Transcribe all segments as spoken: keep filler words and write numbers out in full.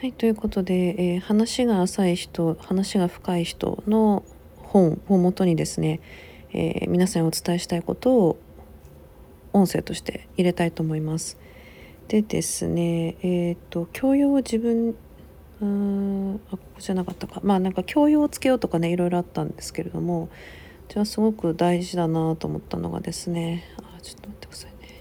はい、ということで、えー話が浅い人、話が深い人の本をもとにですね、えー皆さんにお伝えしたいことを音声として入れたいと思います。でですね、えっ、と教養を自分うーんあここじゃなかったか、まあなんか教養をつけようとかね、いろいろあったんですけれども、じゃあすごく大事だなと思ったのがですね、あちょっと待ってくださいね。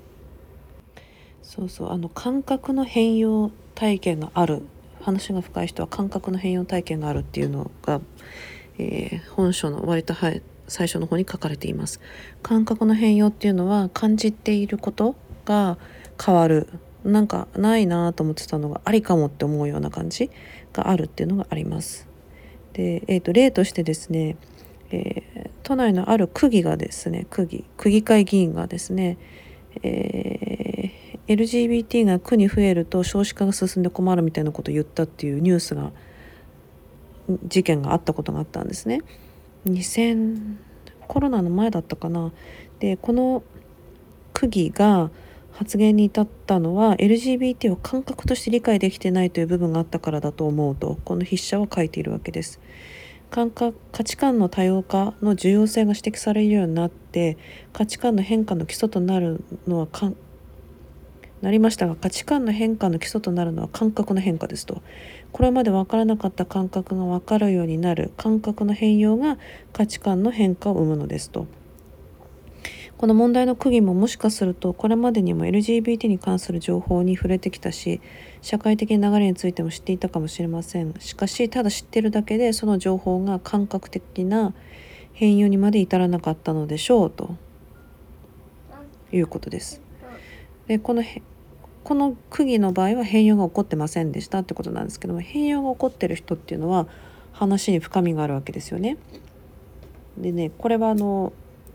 そうそう、あの感覚の変容体験がある、話が深い人は感覚の変容体験があるっていうのが、えー本書の割と、はい、最初の方に書かれています。感覚の変容っていうのは感じていることが変わる、なんかないなと思ってたのがありかもって思うような感じがあるっていうのがあります。で、えー、と例としてですね、えー都内のある区議がですね区議区議会議員がですね、えー エルジービーティー が区に増えると少子化が進んで困るみたいなことを言ったっていうニュースが事件があったことがあったんですね。にせんコロナの前だったかな。でこの区議が発言に至ったのは エルジービーティー を感覚として理解できてないという部分があったからだと思うと、この筆者は書いているわけです。感覚価値観の多様化の重要性が指摘されるようになって、価値観の変化の基礎となるのはかなりましたが、価値観の変化の基礎となるのは感覚の変化ですと。これまで分からなかった感覚が分かるようになる感覚の変容が価値観の変化を生むのですと。この問題の区議ももしかするとこれまでにも エルジービーティー に関する情報に触れてきたし、社会的な流れについても知っていたかもしれません。しかしただ知ってるだけでその情報が感覚的な変容にまで至らなかったのでしょうということです。でこのこの区議の場合は変容が起こってませんでしたってことなんですけども、変容が起こってる人っていうのは話に深みがあるわけですよね。でね、これはあの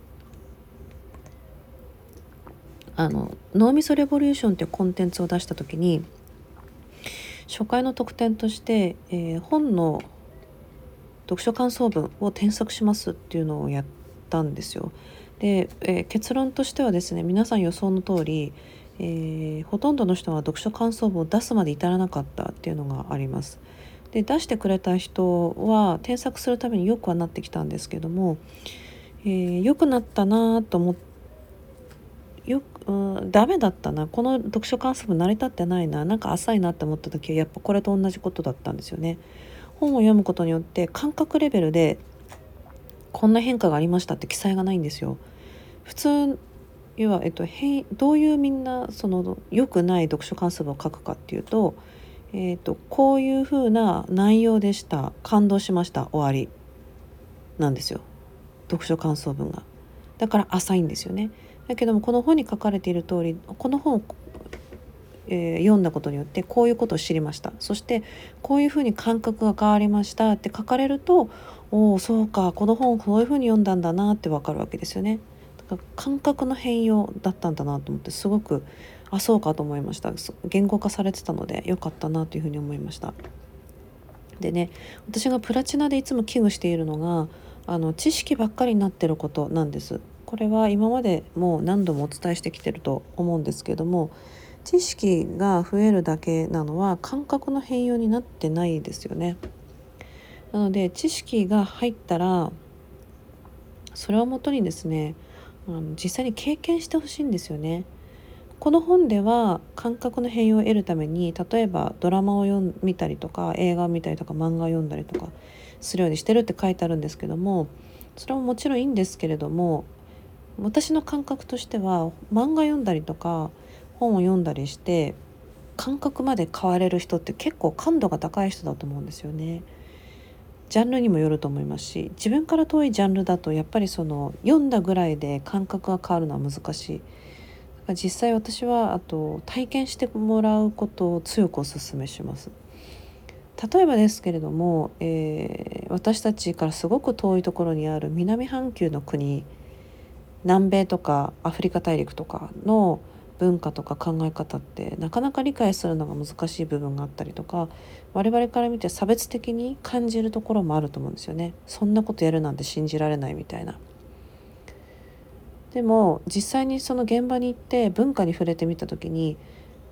あの脳みそレボリューションっていうコンテンツを出した時に初回の特典として、えー本の読書感想文を添削しますっていうのをやったんですよ。で、えー結論としてはですね、皆さん予想の通り、えーほとんどの人は読書感想文を出すまで至らなかったっていうのがあります。で出してくれた人は添削するためによくはなってきたんですけども、えー、よくなったなと思ってよく、うん、ダメだったな、この読書感想文成り立ってないな、なんか浅いなって思った時はやっぱこれと同じことだったんですよね。本を読むことによって感覚レベルでこんな変化がありましたって記載がないんですよ。普通要は、えっと、変どういうみんなその良くない読書感想文を書くかっていうと、えっと、こういう風な内容でした、感動しました、終わりなんですよ、読書感想文が。だから浅いんですよね。だけどもこの本に書かれている通り、この本を、えー読んだことによってこういうことを知りました、そしてこういうふうに感覚が変わりましたって書かれると、おおそうか、この本こういうふうに読んだんだなってわかるわけですよね。だから感覚の変容だったんだなと思って、すごくあそうかと思いました。言語化されてたのでよかったなというふうに思いました。でね、私がプラチナでいつも危惧しているのが、あの知識ばっかりになってることなんです。これは今までもう何度もお伝えしてきてると思うんですけれども、知識が増えるだけなのは感覚の変容になってないですよね。なので知識が入ったらそれをもとにですね、あの実際に経験してほしいんですよね。この本では感覚の変容を得るために、例えばドラマを読ん見たりとか映画を見たりとか漫画を読んだりとかするようにしてるって書いてあるんですけども、それももちろんいいんですけれども、私の感覚としては漫画読んだりとか本を読んだりして感覚まで変われる人って結構感度が高い人だと思うんですよね。ジャンルにもよると思いますし、自分から遠いジャンルだとやっぱりその読んだぐらいで感覚が変わるのは難しい。実際私はあと体験してもらうことを強くお勧めします。例えばですけれども、えー私たちからすごく遠いところにある南半球の国、南米とかアフリカ大陸とかの文化とか考え方ってなかなか理解するのが難しい部分があったりとか、我々から見て差別的に感じるところもあると思うんですよね。そんなことやるなんて信じられないみたいな。でも実際にその現場に行って文化に触れてみた時に、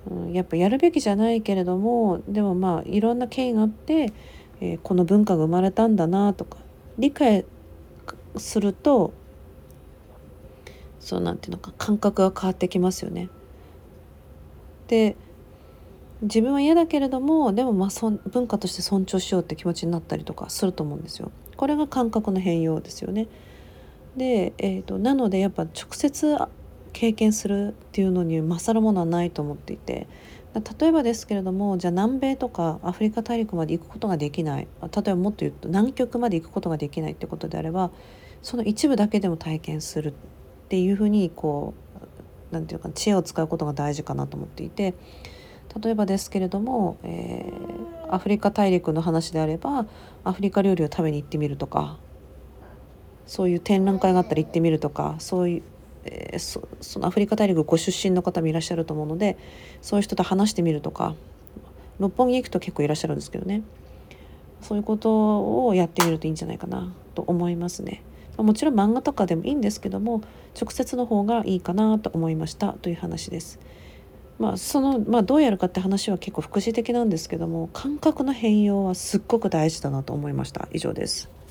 うん、やっぱやるべきじゃないけれども、でもまあいろんな経緯があって、えーこの文化が生まれたんだなとか理解すると、そうなんていうのか感覚が変わってきますよね。で自分は嫌だけれども、でもまあそん文化として尊重しようって気持ちになったりとかすると思うんですよ。これが感覚の変容ですよね。で、えーと、なのでやっぱ直接経験するっていうのに勝るものはないと思っていて、例えばですけれども、じゃあ南米とかアフリカ大陸まで行くことができない、例えばもっと言うと南極まで行くことができないってことであれば、その一部だけでも体験するっていうふうにこうなんていうか知恵を使うことが大事かなと思っていて、例えばですけれども、えーアフリカ大陸の話であればアフリカ料理を食べに行ってみるとか、そういう展覧会があったら行ってみるとか、そういう、えーそそのアフリカ大陸ご出身の方もいらっしゃると思うので、そういう人と話してみるとか、六本木行くと結構いらっしゃるんですけどね、そういうことをやってみるといいんじゃないかなと思いますね。もちろん漫画とかでもいいんですけども、直接の方がいいかなと思いましたという話です。まあそのまあどうやるかって話は結構副次的なんですけども、感覚の変容はすっごく大事だなと思いました。以上です。